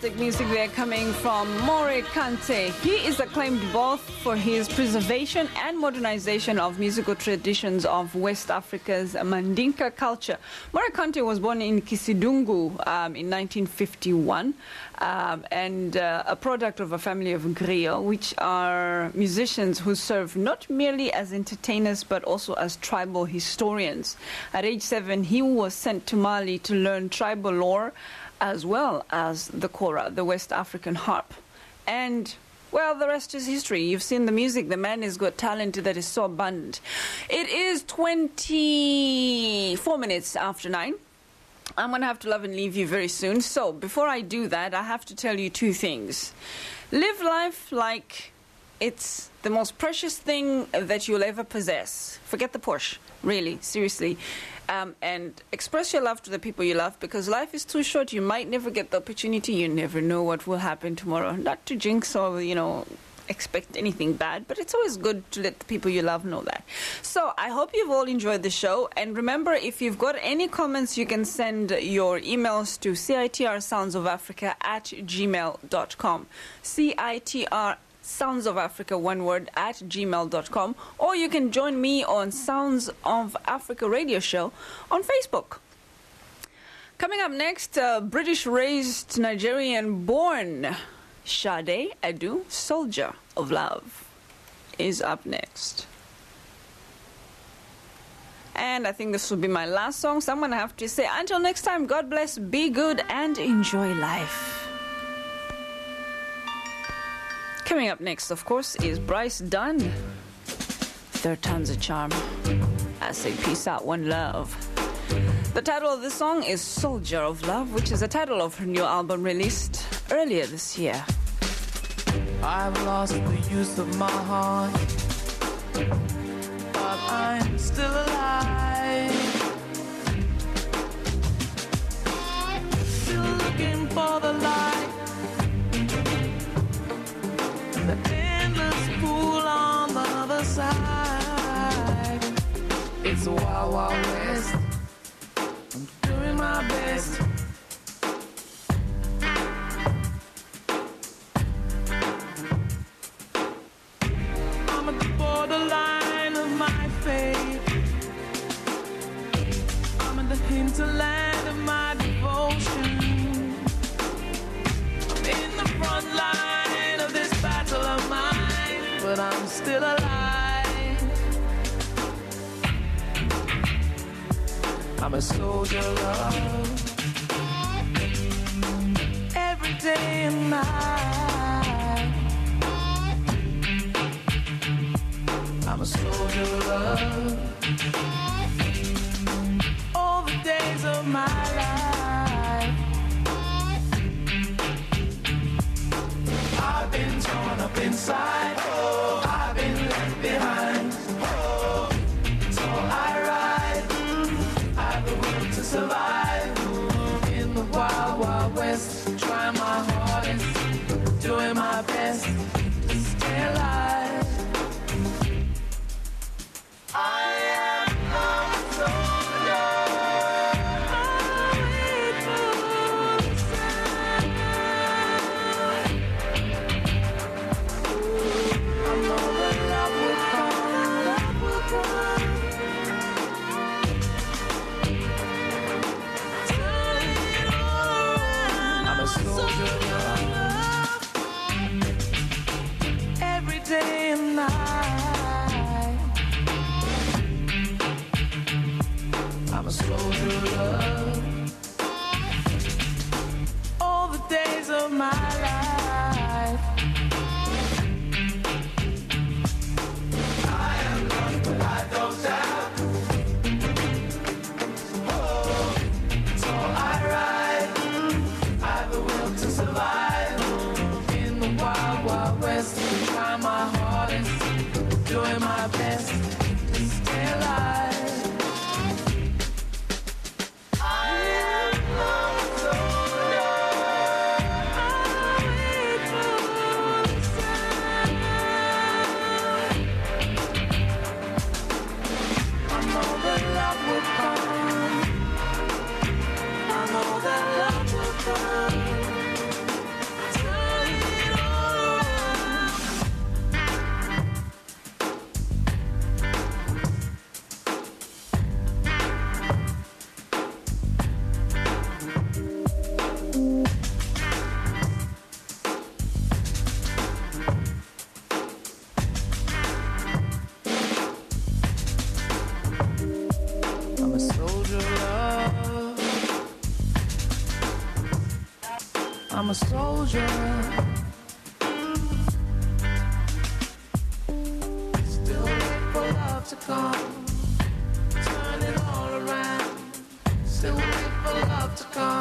fantastic music there coming from More Kante. He is acclaimed both for his preservation and modernization of musical traditions of West Africa's Mandinka culture. More Kante was born in Kisidungu in 1951 and a product of a family of griot, which are musicians who serve not merely as entertainers but also as tribal historians. At age 7, he was sent to Mali to learn tribal lore as well as the kora, the West African harp. And, well, the rest is history. You've seen the music. The man has got talent that is so abundant. It is 24 minutes after 9. I'm going to have to love and leave you very soon. So, before I do that, I have to tell you two things. Live life like it's the most precious thing that you'll ever possess. Forget the Porsche, really, seriously. And express your love to the people you love, because life is too short. You might never get the opportunity. You never know what will happen tomorrow. Not to jinx or, expect anything bad, but it's always good to let the people you love know that. So I hope you've all enjoyed the show. And remember, if you've got any comments, you can send your emails to citrsoundsofafrica@gmail.com. CITR Sounds of Africa, one word, @gmail.com, or you can join me on Sounds of Africa radio show on Facebook. Coming up next, British-raised, Nigerian-born Sade Adu, Soldier of Love, is up next. And I think this will be my last song, so I'm going to have to say until next time, God bless, be good, and enjoy life. Coming up next, of course, is Bryce Dunn. Third time's a charm. I say peace out, one love. The title of this song is Soldier of Love, which is the title of her new album released earlier this year. I've lost the use of my heart, but I'm still alive. Still looking for the light, the endless pool on the other side. It's a wild, wild west. I'm doing my best. I'm at the borderline of my fate. I'm at the hinterland of my devotion. I'm in the front line of this battle of mine, but I'm still alive. I'm a soldier of love, every day and night. I'm a soldier of love, all the days of my life. I've been torn up inside, oh, I've been left behind, oh, so I ride, I've the will to survive, in the wild, wild west, trying my hardest, doing my best to stay alive. I am a soldier. Every day and night, I'm a soldier of love, all the days of my life. I am lost, but I don't doubt. Oh, so I ride, I've the will to survive, in the wild, wild west, try my hardest, doing my best to stay alive. I closure. Still wait for love to come, turn it all around. Still wait for love to come.